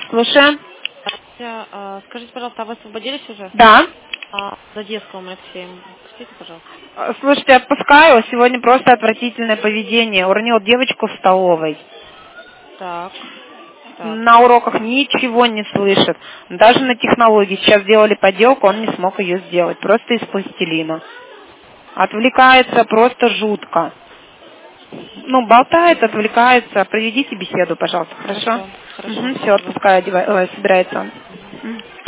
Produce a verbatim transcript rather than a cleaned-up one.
Слушаем. А, скажите, пожалуйста, а вы освободились уже? Да. А, за Одесским Алексеем. Пустите, пожалуйста. А, Слушайте, отпускаю. Сегодня просто отвратительное поведение. Уронил девочку в столовой. Так. Так. На уроках ничего не слышит. Даже на технологии. Сейчас сделали поделку, он не смог ее сделать. Просто из пластилина. Отвлекается просто жутко. Ну, болтает, отвлекается. Проведите беседу, пожалуйста, хорошо? Хорошо. Хорошо. Угу, все, Спасибо. отпускаю, одеваю, ой, собирается он. Мгм. М.